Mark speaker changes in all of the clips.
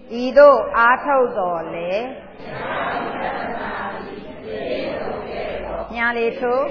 Speaker 1: ဤသို့အားထုတ်တော်လေညာလေးထိုး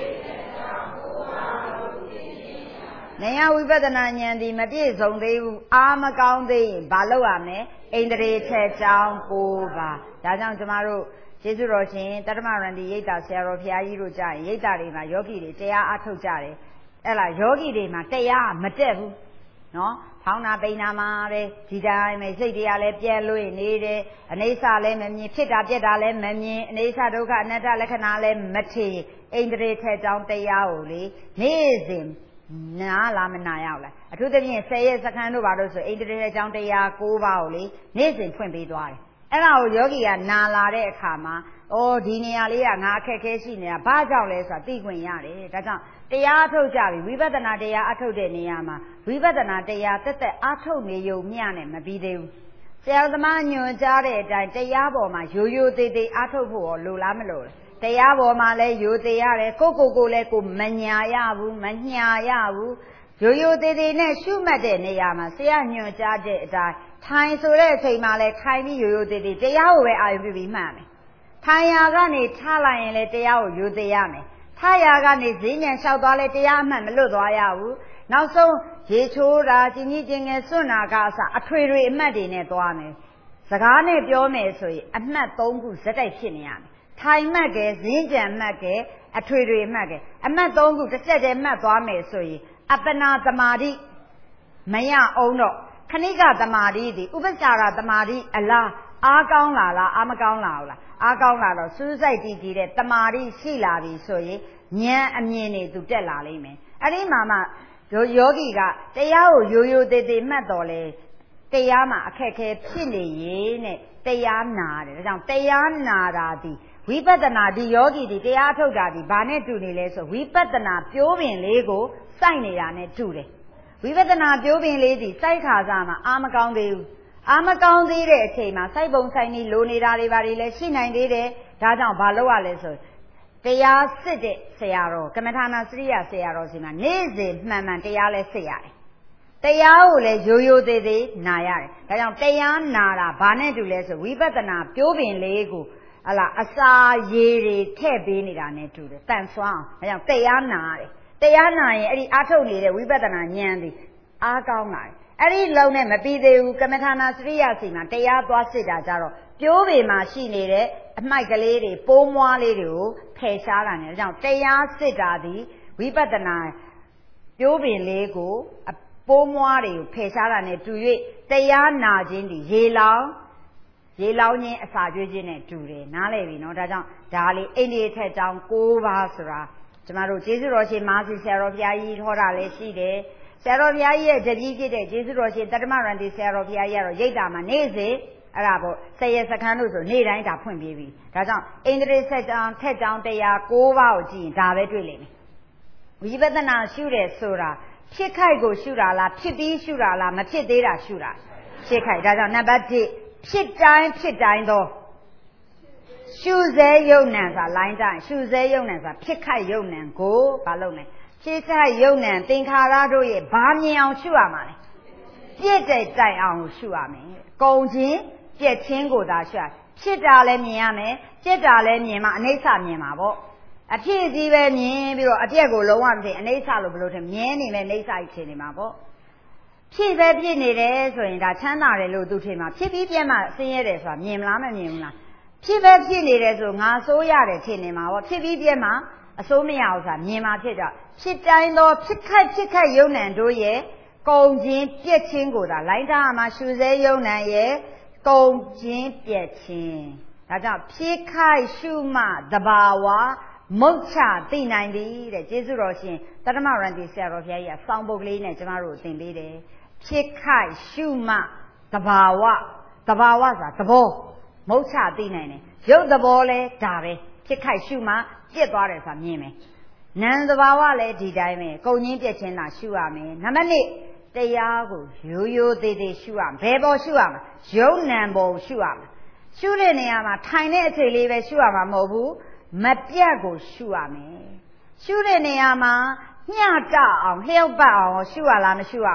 Speaker 1: နေယဝိပဿနာဉာဏ်ဒီမပြည့်စုံသေးဘူးအားမကောင်းသေးရင်ဘာလုပ်ရမလဲဣန္ဒြေထက်ကြောင်း9ပါးဒါကြောင့်ကျမတို့ကျေးဇူးတော်ရှင်တတ္တမရန္တိရိတ်တာဆရာတော်ဘုရားကြီးတို့ကြားရင်ရိတ်တာတွေမှာယောဂီတွေတရားအားထုတ်ကြတယ်အဲ့လားယောဂီတွေမှာတရားမတက်ဘူးနော်ဖောင်းတာပိန်တာမှာပဲဒီတိုင်းပဲစိတ်တရားလည်းပြဲလွေ့နေတယ်အနေဆာလည်းမမြင်ဖြစ်တာပြက်တာလည်းမမြင်အနေဆာဒုက္ခအနတ္တလက္ခဏာလည်းမထင်ဣန္ဒြေထက်ကြောင်းတရားကိုလေနေ့စဉ်နားလားမနာရောက်လားအထူးသဖြင့်10ရက်စခန်းတို့ဘာလို့ဆိုဣန္ဒြေထက်ကြောင်းတရား9ပါးကိုလေနေ့စဉ်ဖွင့်ပေးသွားတယ်အဲ့ဒါကိုယောဂီကနာလာတဲ့အခါမှာဒီနေရာလေးကငါအခက်ခဲရှိနေတာဘာကြောင့်လဲဆိုတာသိခွင့်ရတယ်ဒါကြောင့်တရားအထုတ်ကြပြီဝိပဿနာတရားအထုတ်တဲ့နေရာမှာဝိပဿနာတရားတက်တက်အထုတ်နေုံမျှနဲ့မပြီးသေးဘူးဆရာသမားညွှန်ကြားတဲ့အတိုင်းတရားပေါ်မှာရိုးရိုးသေးသေးအထုတ်ဖို့လိုလားမလို့တရားပေါ်မှာလည်းရိုးသေးရတယ်ကိုလည်းကိုမညာရဘူးမညာရဘူးရိုးရိုးသေးသေးနဲ့ရှုမှတ်တဲ့နေရာမှာဆရာညွှန်ကြားတဲ့အတိုင်းထိုင်ဆိုတဲ့အချိန်မှာလည်းထိုင်ပြီးရိုးရိုးသေးသေးတရားကိုပဲအာရုံပြုပြီးမှတ်မယ်ထိုင်ရာကနေထားလိုက်ရင်လည်းတရားကိုရိုးသေးရမယ်ထားရာကနေဈဉ္ဉံလျှောက်သွားလဲတရားအမှန်မလွတ်သွားရဘူးနောက်ဆုံးရေချိုးတာကျင်ကြီးကျင်ငယ်စွန့်တာကအစအထွေထွေအမှတ်တွေနဲ့သွားမယ်စကားနဲ့ပြောမယ်ဆိုရင်အမှတ်3ခုဇက်တိုက်ဖြစ်နေရမယ်ထိုင်မှတ်ကဲဈဉ္ဉံမှတ်ကဲအထွေထွေမှတ်ကဲအမှတ်3ခုတစ်ဆက်တည်းမှတ်သွားမယ်ဆိုရင်အပ္ပနာသမာဓိမရအောင်တော့ခဏိကသမာဓိသည်ဥပ္ပစာရသမာဓိအလားအားကောင်းလာလားအားမကောင်းလာဘူးလားအားကောင်းလာတော့စူးစိုက်တည်ကြည်တဲ့တမာတိရှိလာပြီဆိုရင်ဉာဏ်အမြင်တွေသူတက်လာလိမ့်မယ်အဲ့ဒီမှာမှယောဂီကတရားကိုရိုးရိုးသေးသေးမှတ်တော်လဲတရားမှာအခက်ခဲဖြစ်နေရင်နဲ့တရားနာတယ်ဒါကြောင့်တရားနာတာဒီဝိပဿနာဒီယောဂီဒီတရားထုတ်တာဒီဘာနဲ့တူနေလဲဆိုဝိပဿနာပြိုးပင်လေးကိုစိုက်နေတာနဲ့တူတယ်ဝိပဿနာပြိုးပင်လေးဒီစိုက်ခါစားမှာအာမကောင်းသေးဘူးအာမကောင်းသေးတဲ့အချိန်မှာစိုက်ပုံစိုက်နည်းလိုနေတာတွေဘာတွေလဲရှိနိုင်သေးတယ်ဒါကြောင့်ဘာလုပ်ရလဲဆိုတရားစစ်တဲ့ဆရာတော်ကမ္မထာနာစရိယဆရာတော်စီမှာနေ့စဉ်မှန်မှန်တရားလဲစစ်ရတယ်တရားကိုလည်းရိုးရိုးသေးသေးနာရတယ်ဒါကြောင့်တရားနာတာဘာနဲ့တူလဲဆိုဝိပဿနာပြိုးပင်လေးကိုဟလာအစာရည်တွေထည့်ပေးနေတာနဲ့တူတယ်တန်ဆွမ်းအောင်ဒါကြောင့်တရားနာရတယ်တရားနာရင်အဲ့ဒီအာထုတ်နေတဲ့ဝိပဿနာဉာဏ်သည်အားကောင်းလာတယ်အဲ့ဒီလုံးနဲ့မပြီးသေးဘူးကမ္မထာနာစရိယစီမှာတရားသွားစစ်တာကြတော့ပြိုးပေမှာရှိနေတဲ့အမိုက်ကလေးတွေပိုးမွားလေးတွေကိုဖယ်ရှားတာနဲ့ဒါကြောင့်တရားစစ်တာသည်ဝိပဿနာပြိုးပင်လေးကိုပိုးမွားတွေကိုဖယ်ရှားတာနဲ့တူ၍တရားနာခြင်းဒီရေလောင်းခြင်းအစာကျွေးခြင်းနဲ့တူတယ်နားလည်ပြီနော်ဒါကြောင့်ဒါလေးအိန္ဒိယထက်ကြောင်း9ပါးဆိုတာကျမတို့ကျေးဇူးတော်ရှင်မာစီဆရာတော်ဘုရားကြီးဟောတာလည်းရှိတယ်ဆရာတော်ဘုရားကြီးရဲ့တပည့်ဖြစ်တဲ့ကျေးဇူးတော်ရှင်တတ္တမရန္တိဆရာတော်ဘုရားကြီးကတော့ရိတ်တာမှာနေ့စဉ်အဲ့ဒါပေါ့10ရက်စခန်းလို့ဆိုနေ့တိုင်းဒါဖွင့်ပေးပြီဒါကြောင့်ဣန္ဒြေဆက်ကြောင်းထက်ကြောင်းတရား9ပါးကိုကြည့်ရင်ဒါပဲတွေ့လိမ့်မယ်ဝိပဿနာရှုတယ်ဆိုတာဖြစ်ခိုက်ကိုရှုတာလားဖြစ်ပြီးရှုတာလားမဖြစ်သေးတာရှုတာဖြစ်ခိုက်ဒါကြောင့်နံပါတ်1ဖြစ်တိုင်းသောရှုစေယုံနံဆိုတာလိုင်းတိုင်းရှုစေယုံနံဆိုတာဖြစ်ခိုက်ယုံနံကိုဘာလုပ်လဲဖြစ်ခိုက်ယုံနံသင်္ခါရတို့ရဲ့ဘာမြင်အောင်ရှုရမှာလဲပြည့်တဲ့တိုင်အောင်ရှုရမယ်ကုံချင်းပြည့်ချင်းကိုသာရှုရဖြစ်တာလည်းမြင်ရမယ်ပြည့်တာလည်းမြင်မှအနိစ္စမြင်မှာပေါ့အဖြစ်ကြီးပဲမြင်ပြီးတော့အပြက်ကိုလုံးဝမသိအနိစ္စလို့ဘယ်လိုထင်မြင်နေမဲ့အနိစ္စကြီးထင်နေမှာပေါ့ဖြစ်ပဲဖြစ်နေတယ်ဆိုရင်ဒါချမ်းသာတယ်လို့သူထင်မှာဖြစ်ပြီးပြက်မှဆင်းရဲတယ်ဆိုတာမြင်မလားမမြင်ဘူးလားဖြစ်ပဲဖြစ်နေတယ်ဆိုငါဆိုးရတယ်ထင်နေမှာပေါ့ဖြစ်ပြီးပြက်မှအစိုးမရဘူးဆိုတာမြင်မှာဖြစ်တော့ဖြစ်တိုင်းသောဖြစ်ခိုက်ယုံနံတို့ရဲ့ကုံချင်းပြက်ချင်းကိုသာလိုင်းထားမှာရှုစေယုံနံရဲ့ကုံချင်းပြက်ချင်းဒါကြောင့်ဖြစ်ခိုက်ရှုမှသဘာဝမုတ်ချသိနိုင်သည်တဲ့ကျေးဇူးတော်ရှင်တတ္တမရန္တိဆရာတော်ဘုရားကြီးကစောင်းပုတ်ကလေးနဲ့ကျမတို့သင်ပေးတယ်ဖြစ်ခိုက်ရှုမှသဘာဝဆိုတာသဘောမုတ်ချသိနိုင်တယ်ရုပ်သဘောလဲဒါပဲဖြစ်ခိုက်ရှုမှပြက်သွားတယ်ဆိုတာမြင်မယ်နာမ်သဘာဝလည်းဒီတိုင်းပဲကုံချင်းပြက်ချင်းသာရှုရမယ်နံပါတ်1တရားကိုရိုးရိုးသေးသေးရှုရမယ်ဘယ်ပေါ်ရှုရမလဲယုံနံပေါ်ရှုရမယ်ရှုတဲ့နေရာမှာထိုင်တဲ့အချိန်လေးပဲရှုရမှာမဟုတ်ဘူးမပြတ်ကိုရှုရမယ်ရှုတဲ့နေရာမှာမျှတအောင်လျှောက်ပတ်အောင်ရှုရလားမရှုရဘူးလား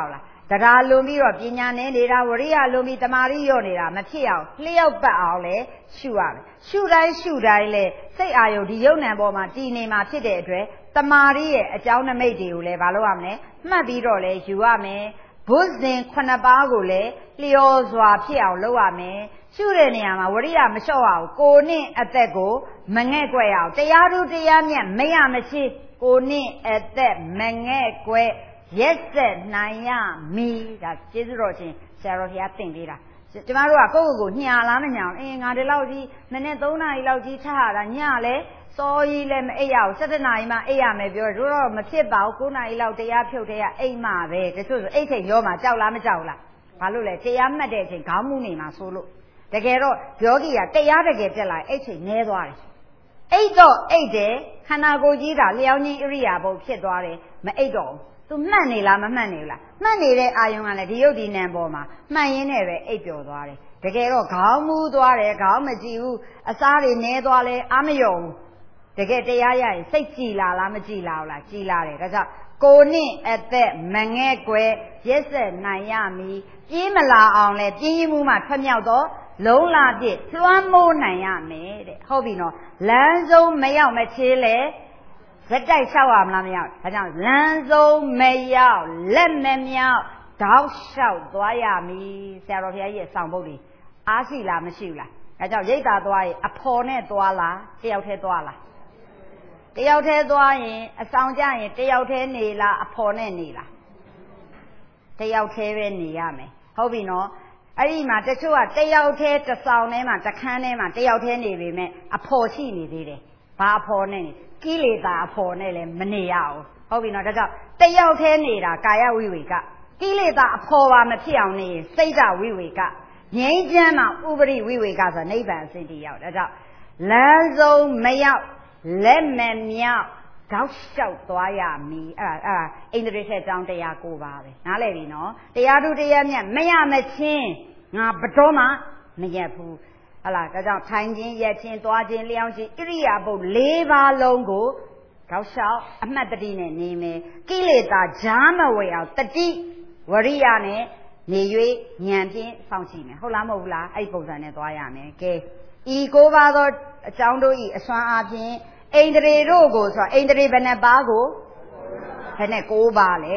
Speaker 1: တရားလွန်ပြီးတော့ပညာနဲ့နေတာဝရိယလွန်ပြီးတမာရီရော့နေတာမဖြစ်အောင်လျှောက်ပတ်အောင်လဲရှုရမယ်ရှုတိုင်းလဲစိတ်အာယုဒီယုံ nant ပေါ်မှာတည်နေမှာဖြစ်တဲ့အတွက်တမာရီရဲ့အကြောင်းနမိတ်တွေကိုလည်းမလုပ်ရမလဲမှတ်ပြီးတော့လဲယူရမယ်ဘုဇင်9ပါးကိုလည်းလျော်စွာဖြစ်အောင်လုပ်ရမယ်ရှုတဲ့နေရာမှာဝရိယမလျှော့အောင်ကိုနဲ့အသက်ကိုမငဲ့ကွက်ရအောင်တရားသူတရားမြတ်မရမရှိကိုနဲ့အသက်မငဲ့ကွက်ရက်ဆက်နိုင်ရမီဒါကျေးဇူးတော်ရှင်ဆရာတော်ဘုရားသင်ပေးတာကျမတို့ကကိုညာလားမညာငါဒီလောက်ကြီးမနေ့3နာရီလောက်ကြီးထားရတာညလဲစောကြီးလည်းမအိပ်ရဘူး7နာရီမှအိပ်ရမယ်ပြောတို့တော့မဖြစ်ပါဘူး9နာရီလောက်တရားဖြုတ်တဲ့ကအိပ်မှပဲတချို့ဆိုအိပ်ချိန်ရောမှကြောက်လားမကြောက်လားဘာလို့လဲတရားမှတ်တဲ့အချိန်ခေါင်းမူးနေမှာဆိုလို့တကယ်တော့ယောဂီကတရားတကယ်တက်လာအိပ်ချိန်နဲသွားတယ်အိပ်တော့အိပ်တယ်ခန္ဓာကိုယ်ကြီးကလျောင်းချင်းဣရိယာပုဖြစ်သွားတယ်မအိပ်တော့သူမှတ်နေလားမမှတ်နေဘူးလားမှတ်နေတဲ့အာယုံကလည်းဒီယုတ်ဒီနံပေါ်မှာမှတ်ရင်းနဲ့ပဲအိပ်ပျော်သွားတယ်တကယ်တော့ခေါင်းမူးသွားတယ်ခေါင်းမကြည့်ဘူးအစားတွေနဲသွားလဲအာမယုံတကယ်တရားရရင်စိတ်ကြည်လာလားမကြည်လာဘူးလားကြည်လာတယ်ဒါကြောင့်ကိုနဲ့အသက်မငဲ့ကွယ်ရက်ဆက်နိုင်ရမည်ပြေးမလာအောင်လဲပြင်းရင်မှုမှထွက်မြောက်တော့လုံးလာပြည့်လွှမ်းမိုးနိုင်ရမယ်တဲ့ဟုတ်ပြီနော်လမ်းဆုံးမရောက်မချေးလဲဇက်တိုက်လျှောက်ရမလားမရောက်ဒါကြောင့်လမ်းဆုံးမရောက်လက်မမြောက်တောက်လျှောက်သွားရမည်ဆရာတော်ဘုရားကြီးရဲ့ဆောင်ပုဒ်တွေအားရှိလားမရှိဘူးလားဒါကြောင့်ရိတ်တာသွားရင်အဖော်နဲ့သွားလားတယောက်တည်းသွားလားတယောက်တည်းသွားရင်အဆောင်ကြရင်တယောက်တည်းနေလားအဖော်နဲ့နေလားတယောက်တည်းပဲနေရမယ်ဟုတ်ပြီနော်အဲ့ဒီမှာတချို့ကတယောက်တည်းတစ်ဆောင်ထဲမှာတစ်ခန်းထဲမှာတယောက်တည်းနေပေမဲ့အဖော်ရှိနေသေးတယ်ဘာအဖော်နဲ့ကိလေသာအဖော်နဲ့လည်းမနေရအောင်ဟုတ်ပြီနော်ဒါကြောင့်တယောက်တည်းနေတာကာယဝိဝေကကိလေသာအဖော်ပါမဖြစ်အောင်နေရင်စိတ်ဓာတ်ဝိဝေကငြိမ်းချမ်းမှာဥပရိဝိဝေကဆိုနိဗ္ဗာန်အစဉ်တည်းရောက်ဒါကြောင့်လမ်းဆုံးမရောက်လက်မမြောက်တောက်လျှောက်သွားရမည်အဲ့ဒါအိန္ဒြေထက်အကြောင်းတရား9ပါးပဲနားလည်ပြီနော်တရားသူတရားမြတ်မရမချင်းငါဘတော်မှမရက်ဘူးဟလာဒါကြောင့်ထိုင်ခြင်းရက်ခြင်းသွားခြင်းလျောင်းခြင်းဣရိယာပုတ်4ပါးလုံးကိုတောက်လျှောက်အမှတ်တတိနဲ့နေမယ်ကိလေသာဂျားမဝေအောင်တတိဝရိယနဲ့နေ၍ဉာဏ်ဖြင့်စောင့်ကြည့်မယ်ဟုတ်လားမဟုတ်ဘူးလားအဲ့ဒီပုံစံနဲ့သွားရမယ်ကဲဤ9ပါးသောအကြောင်းတို့ဤအစွမ်းအားဖြင့်အိန္ဒြေတို့ကိုဆိုအိန္ဒြေဘယ်နှပါးကိုဘယ်နဲ့9ပါးလဲ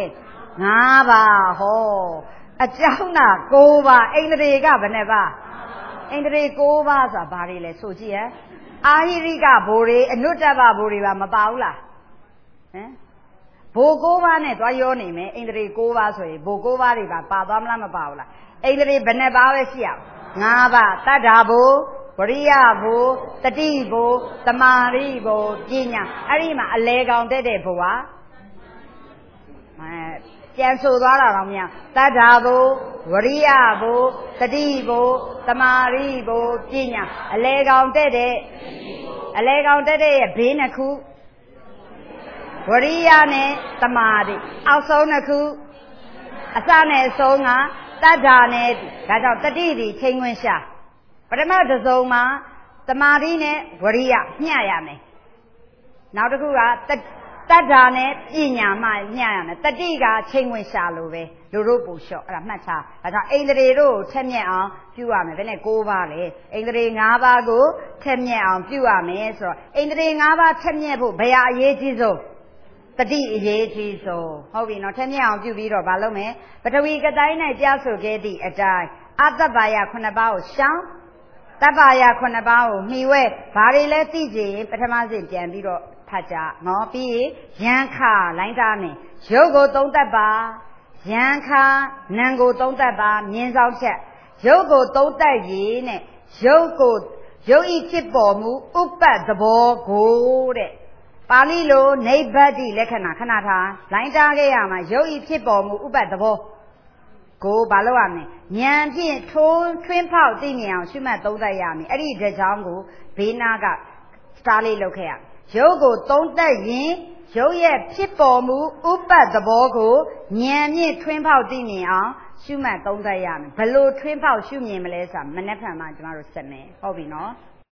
Speaker 1: 5ပါးဟောအကြောင်းက9ပါးအိန္ဒြေကဘယ်နှပါးအိန္ဒြေ9ပါးဆိုတာဘာတွေလဲဆိုကြည့်ရအာဟိရိကဘိုလ်တွေအနုတ္တပဘိုလ်တွေပါမပါဘူးလားဟမ်ဘိုလ်9ပါးနဲ့သွားရောနေမယ်အိန္ဒြေ9ပါးဆိုရင်ဘိုလ်9ပါးတွေပါသွားမလားမပါဘူးလားအိန္ဒြေဘယ်နှပါးပဲရှိရ5ပါးတတ္ထာဘိုလ်ဝရိယဘိုလ်တတိဘိုလ်တမာရိဘိုလ်ပညာအဲ့ဒီမှာအလဲကောင်တက်တဲ့ဘိုလ်ကပြန်ဆိုသွားတာတော့မရတတ္ထာဘိုလ်ဝရိယဘိုလ်တတိဘိုလ်တမာရိဘိုလ်ပညာအလဲကောင်တက်တဲ့အလဲကောင်တက်တဲ့ရဲ့ဘေးနှစ်ခုဝရိယနဲ့တမာရိအောက်ဆုံးနှစ်ခုအစနဲ့အဆုံးကတတ္ထာနဲ့ဒါကြောင့်တတိဒီချိန်ခွင်ရှာပထမတစ်စုံမှာတမာရိနဲ့ဝရိယမျှရမယ်နောက်တစ်ခုကတတ္ထာနဲ့ပညာမှမျှရမယ်တတိကချိန်ဝင်ရှာလို့ပဲလူတို့ပူလျှော့အဲ့ဒါမှတ်ထားဒါကြောင့်အိန္ဒြေတို့ကိုထက်မြက်အောင်ပြုရမယ်ဘယ်နဲ့9ပါးလဲအိန္ဒြေ5ပါးကိုထက်မြက်အောင်ပြုရမယ်ဆိုတော့အိန္ဒြေ5ပါးထက်မြက်ဖို့ဘယ်အရေးကြီးဆုံးတတိအရေးကြီးဆုံးဟုတ်ပြီနော်ထက်မြက်အောင်ပြုပြီးတော့မလုပ်မယ်ပထဝီကတိုင်း၌ပြဆိုခဲ့သည့်အတိုင်းအတ္တပါယ9ပါးကိုရှောင်တပ္ပါယ9ပါးကိုမှီဝဲဘာတွေလဲသိကြရင်ပထမစဉ်ပြန်ပြီးတော့ဖတ်ကြနော်ပြီးရင်ယံခလိုင်းသားနဲ့ရုပ်ကို3သက်ပါယံခနာမ်ကို3သက်ပါမြင်ဆောင်ချက်ရုပ်ကို3သက်ရည်နဲ့ရုပ်ဤဖြစ်ပေါ်မှုဥပ္ပတ်သဘောကိုတဲ့ပါဠိလိုနိဗ္ဗတ္တိလက္ခဏာခဏထားလိုင်းသားခဲ့ရမှာရုပ်ဤဖြစ်ပေါ်မှုဥပ္ပတ်သဘောကိုဘာလို့ရမလဲဉာဏ်ဖြင့်ထွင်းဖောက်သိမြင်အောင်ရှုမှတ်သုံးသပ်ရမယ်အဲ့ဒီတကြောင်ကိုဘေးနာကစတားလေးလုပ်ခဲ့ရရုပ်ကိုသုံးသပ်ရင်ရုပ်ရဲ့ဖြစ်ပေါ်မှုဥပ္ပတ်သဘောကိုဉာဏ်ဖြင့်ထွင်းဖောက်သိမြင်အောင်ရှုမှတ်သုံးသပ်ရမယ်ဘယ်လိုထွင်းဖောက်ရှုမြင်မလဲဆိုတာမနက်ဖြန်မှကျမတို့ဆက်မယ်ဟုတ်ပြီနော်